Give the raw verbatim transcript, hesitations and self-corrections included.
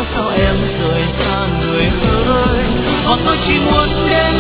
sao em rời xa người ơi, hoặc tôi chỉ muốn đến